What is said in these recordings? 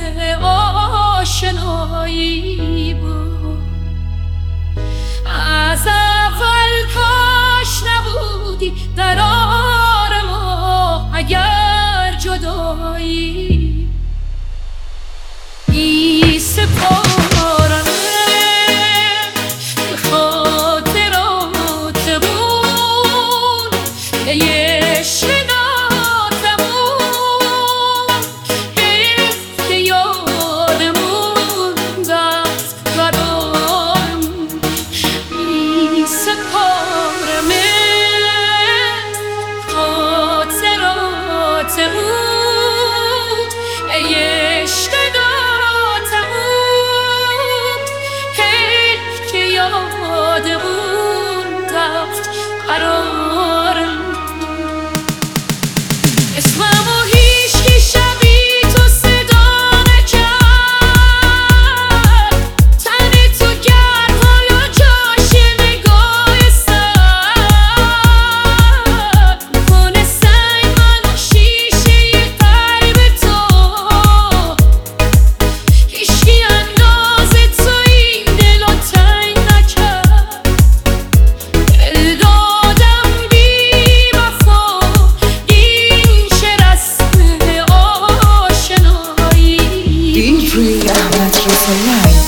آشنایی بود. از اول کاش نبودی قرار ما اگر جدایی. بی سپارم خاطرات بود یه شناتمون حیف که یادمون دست قرارمون. بی سپارم خاطرات بود یه یادمون رفت قرارم. اسممو هیچکی شبیه تو صدا نکرد. تن تو گرما یا جاش نگاه سر کنه سنگ منو شیشه قلب تو. هیچکی اندازه تو این دلو تنگ احمد رضا لایو.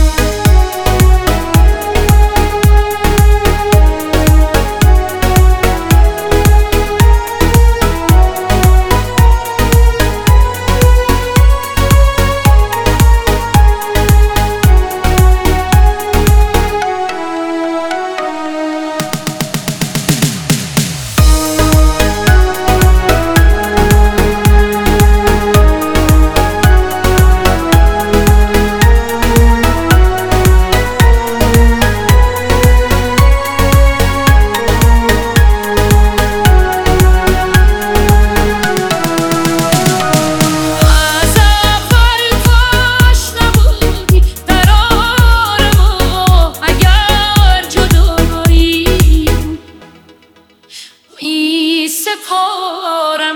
سپارم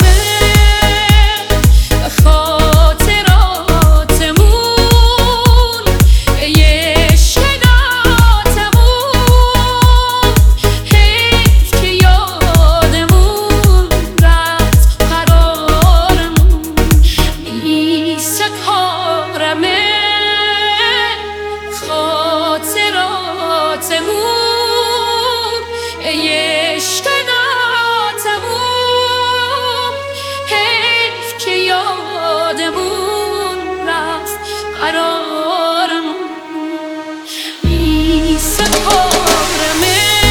خاطراتمون یه شناتمون حیف که یادمون رفت قرارمون. بی سپارم خاطراتمون یه یادمون رفت قرارمون. بی سپارم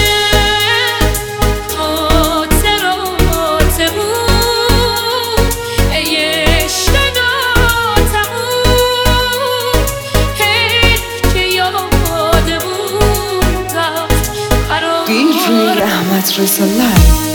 خاطراتمون یه شناتمون حیف که یادمون رفت قرارمون. DJ احمد رضا لایو.